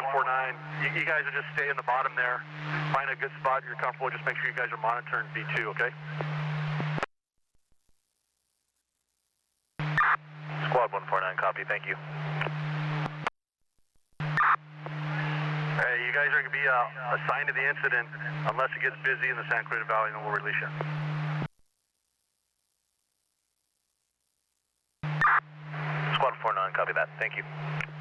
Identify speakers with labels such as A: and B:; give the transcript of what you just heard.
A: 149. You guys will just stay in the bottom there. Find a good spot you're comfortable. Just make sure you guys are monitoring V2, okay?
B: Squad 149, copy, thank you.
A: Hey, you guys are going to be assigned to the incident unless it gets busy in the Santa Clarita Valley, and then we'll release you.
B: Squad 49, copy that, thank you.